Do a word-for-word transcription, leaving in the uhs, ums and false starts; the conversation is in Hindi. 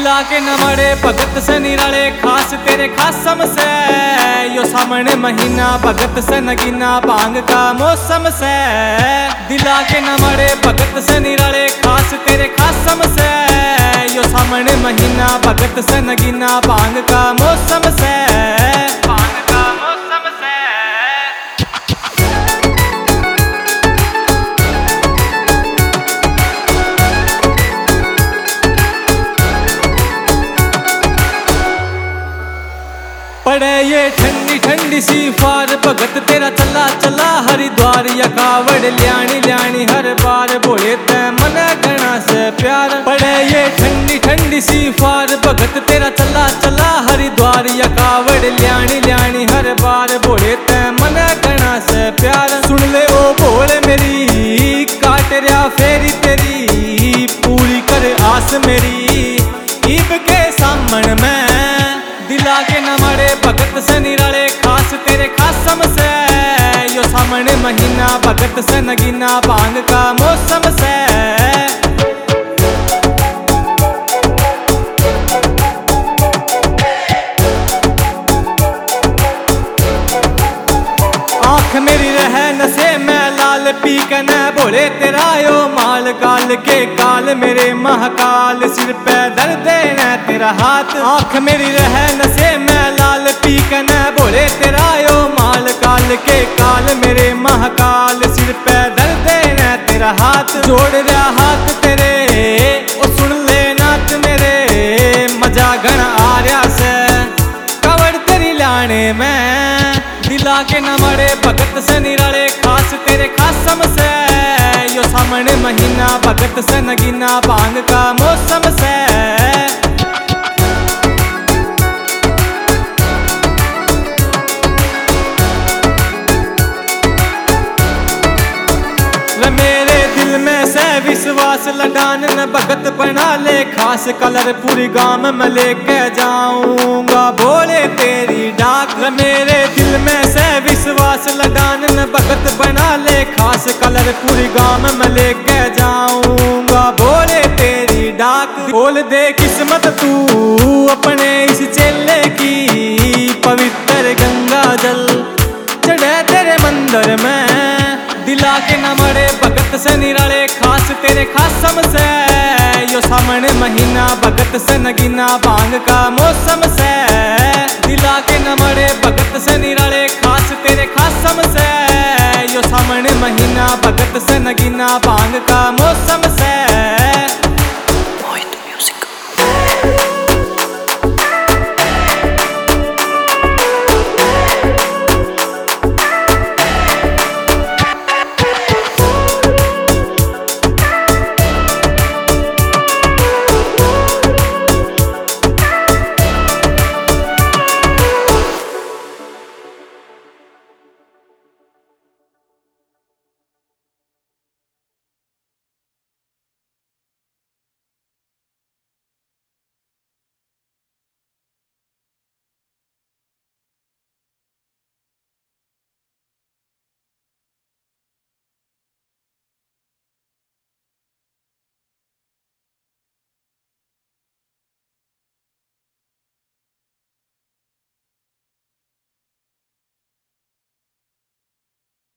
दिला के न मरे भगत से निराले खास तेरे खासम से। यो सामने महीना भगत से नगीना भांग का मौसम से। दिला के न मरे भगत से निराले खास तेरे खासम से। यो सामने महीना भगत से नगीना भांग का मौसम से। भांग का मौसम से। पड़े ये ठंडी ठंडी सी फार भगत तेरा चला चला हरिद्वार या कावड़ ल्याणी ल्याणी हर बार बोले तै मन घना से प्यार। पड़े ये ठंडी ठंडी सी फार भगत तेरा चला चला हरिद्वार या कावड़ ल्याणी ल्याणी हर बार बोले तै मन घना से प्यार। सुन ले ओ बोल मेरी काट रहा फेरी तेरी पूरी कर आस मेरी ईब के सामन में। दिला के न मरे भगत से निराले खास तेरे खासम से। यो सामने महीना भगत से नगीना भांग का मौसम से। आँख मेरी रह नशे में लाल पी के न बोले तेरा यो माल। काल के काल मेरे महाकाल सिर पे दर्द न तेरा हाथ। आँख मेरी रह नशे में लाल पी के न बोले तेरा यो माल। काल के काल मेरे महाकाल सिर पे दर्द न तेरा हाथ। जोड़ रहा हाथ तेरे ओ सुन ले नाथ मेरे मजा घन आ रहा से कवड़ तेरी लाने में। दिला के न मरे भगत से निराले खास तेरे खासम से। यो सामने महीना भगत से नगीना भांग का मौसम से। मेरे दिल में से विश्वास लडान न भगत बना ले खास। कलर पूरी गांव में लेके जाऊंगा बोले तेरी डाक। मेरे दिल में से विश्वास लडान न भगत बना ले खास। कलर पूरी गांव में लेके जाऊंगा बोले तेरी डाक। बोल दे किस्मत तू अपने इस चेले की पवित्र गंगा जल चढ़े तेरे मंदिर में। दिला के न मरे भगत से निराले खास तेरे खासम से। यो सामने महीना भगत से नगीना भांग का मौसम से। दिला के न मरे भगत से निराले खास तेरे खासम से। यो सामने महीना भगत से नगीना भांग का मौसम से।